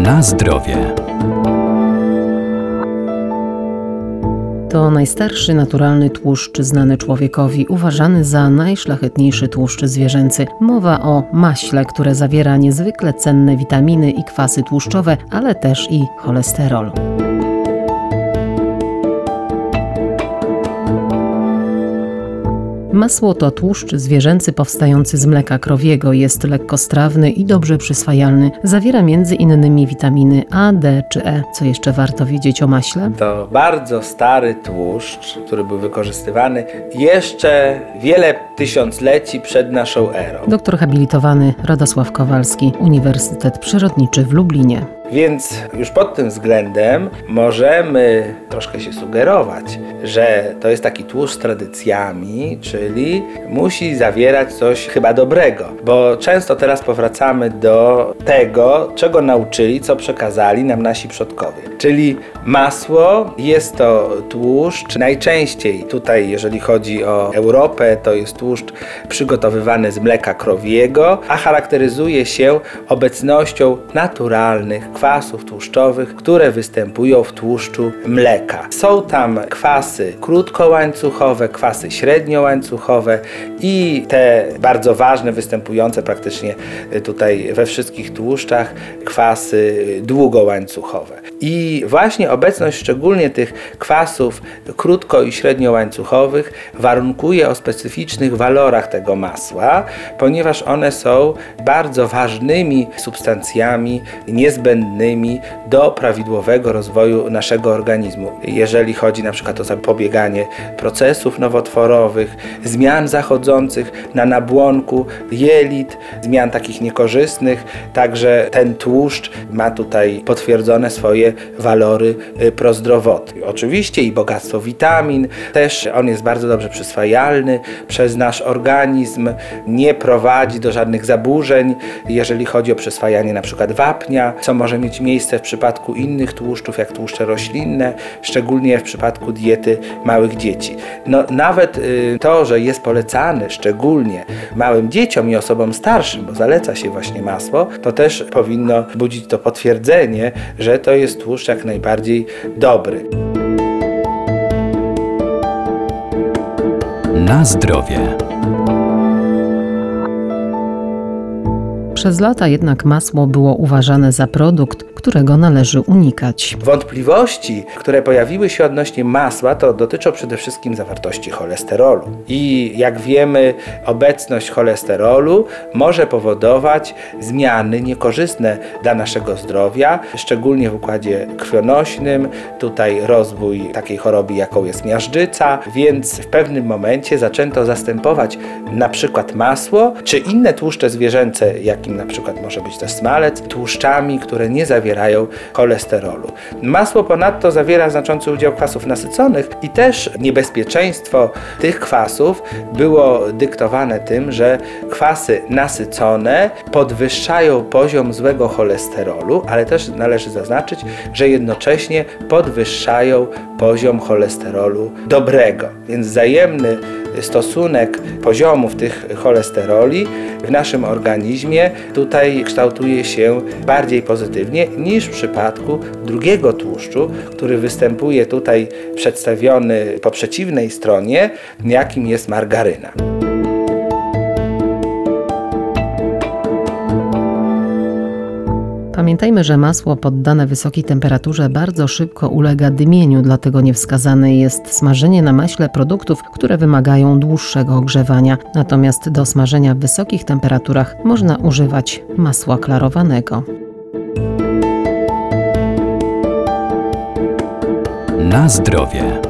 Na zdrowie. To najstarszy naturalny tłuszcz znany człowiekowi, uważany za najszlachetniejszy tłuszcz zwierzęcy. Mowa o maśle, które zawiera niezwykle cenne witaminy i kwasy tłuszczowe, ale też i cholesterol. Masło to tłuszcz zwierzęcy powstający z mleka krowiego. Jest lekkostrawny i dobrze przyswajalny. Zawiera m.in. witaminy A, D czy E. Co jeszcze warto wiedzieć o maśle? To bardzo stary tłuszcz, który był wykorzystywany jeszcze wiele tysiącleci przed naszą erą. Doktor habilitowany Radosław Kowalski, Uniwersytet Przyrodniczy w Lublinie. Więc już pod tym względem możemy troszkę się sugerować, że to jest taki tłuszcz z tradycjami, czyli musi zawierać coś chyba dobrego, bo często teraz powracamy do tego, czego nauczyli, co przekazali nam nasi przodkowie. Czyli masło jest to tłuszcz, najczęściej tutaj, jeżeli chodzi o Europę, to jest tłuszcz przygotowywany z mleka krowiego, a charakteryzuje się obecnością naturalnych kwasów tłuszczowych, które występują w tłuszczu mleka. Są tam kwasy krótkołańcuchowe, kwasy średniołańcuchowe i te bardzo ważne, występujące praktycznie tutaj we wszystkich tłuszczach, kwasy długołańcuchowe. I właśnie obecność szczególnie tych kwasów krótko- i średniołańcuchowych warunkuje o specyficznych walorach tego masła, ponieważ one są bardzo ważnymi substancjami niezbędnymi do prawidłowego rozwoju naszego organizmu. Jeżeli chodzi na przykład o zapobieganie procesów nowotworowych, zmian zachodzących na nabłonku jelit, zmian takich niekorzystnych, także ten tłuszcz ma tutaj potwierdzone swoje walory prozdrowotne. Oczywiście i bogactwo witamin, też on jest bardzo dobrze przyswajalny przez nasz organizm, nie prowadzi do żadnych zaburzeń, jeżeli chodzi o przyswajanie na przykład wapnia, co może mieć miejsce w przypadku innych tłuszczów, jak tłuszcze roślinne, szczególnie w przypadku diety małych dzieci. Nawet to, że jest polecany szczególnie małym dzieciom i osobom starszym, bo zaleca się właśnie masło, to też powinno budzić to potwierdzenie, że to jest tłuszcz jak najbardziej dobry. Na zdrowie. Przez lata jednak masło było uważane za produkt, którego należy unikać. Wątpliwości, które pojawiły się odnośnie masła, to dotyczą przede wszystkim zawartości cholesterolu. I jak wiemy, obecność cholesterolu może powodować zmiany niekorzystne dla naszego zdrowia, szczególnie w układzie krwionośnym, tutaj rozwój takiej choroby, jaką jest miażdżyca, więc w pewnym momencie zaczęto zastępować na przykład masło, czy inne tłuszcze zwierzęce, jakim na przykład może być też smalec, tłuszczami, które nie zawierają cholesterolu. Masło ponadto zawiera znaczący udział kwasów nasyconych i też niebezpieczeństwo tych kwasów było dyktowane tym, że kwasy nasycone podwyższają poziom złego cholesterolu, ale też należy zaznaczyć, że jednocześnie podwyższają poziom cholesterolu dobrego. Więc wzajemny stosunek poziomów tych cholesteroli w naszym organizmie tutaj kształtuje się bardziej pozytywnie niż w przypadku drugiego tłuszczu, który występuje tutaj przedstawiony po przeciwnej stronie, jakim jest margaryna. Pamiętajmy, że masło poddane wysokiej temperaturze bardzo szybko ulega dymieniu, dlatego niewskazane jest smażenie na maśle produktów, które wymagają dłuższego ogrzewania. Natomiast do smażenia w wysokich temperaturach można używać masła klarowanego. Na zdrowie.